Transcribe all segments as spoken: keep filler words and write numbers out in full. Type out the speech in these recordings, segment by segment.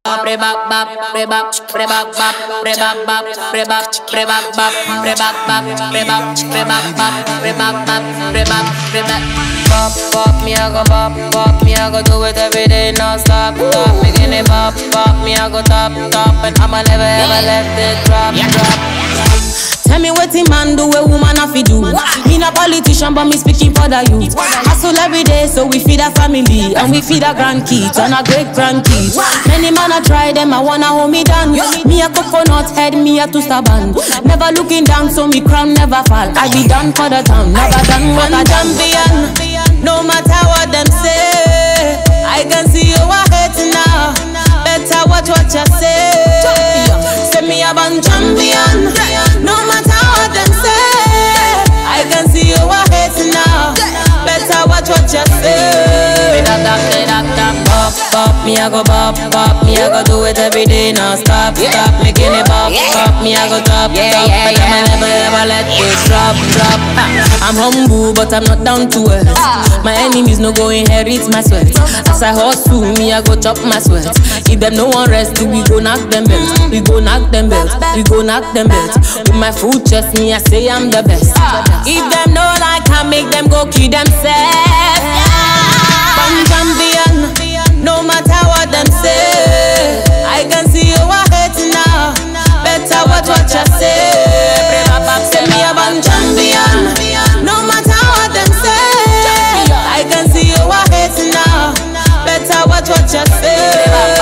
Pre-bop, bop, pre-bop, pre-bop, bop, pre-bop, bop, pre-bop, pre-bop, bop, pre-bop, bop, pre-bop, pre-bop, bop, pre-bop, bop, pre-bop, pre-bop. Bop, bop, me I go bop, bop, me I go do it every day, non stop, stop. Making it bop, bop, me I go top, top, and I'ma never ever let it drop, drop. Tell me what a man do, a woman have to do. Me not politician, but me speaking for the youth. Hustle every day, so we feed our family and we feed our grandkids and our great grandkids. Many man I try them, I wanna hold me down. Me a coconut head, me a two stubborn. Never looking down, so me crown never fall. I be done for the town, never done what I champion. No matter what them say, I can see you are hating now. Better watch what you say. Say me a born champion. No matter what them say, I can see you are hating now. Better watch what you say. Bop, bop, me I go bop, bop, me I go do it every day, now stop, stop, making it bop, bop, me I go top, top, but I'ma never ever let it drop, drop. I'm humble, but I'm not down to earth. My enemies no go inherit my sweat. As I hustle, me I go chop my sweat. If them no one rest, we go knock them belts. We go knock them belts. We go knock them belts. With my full chest, me I say I'm the best. If them no like, I make them go kill themselves. One champion, no matter what them say. I can see you are hating now. Better watch what you say. Say me a one champion. No matter what them say, I can see you are hating now. Better watch what you say.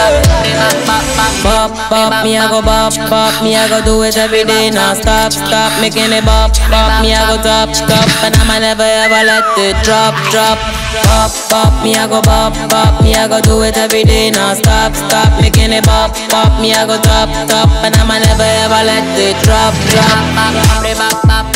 Bop, bop, me I go bop, bop, me I go do it every day, now stop, stop, making it bop, bop, me I go top, top, and I'ma never ever let it drop, drop. Bop, bop, me I go bop, bop, me I go do it every day, now stop, stop, making it bop, bop, me I go top, top, and I'ma never ever let it drop, drop.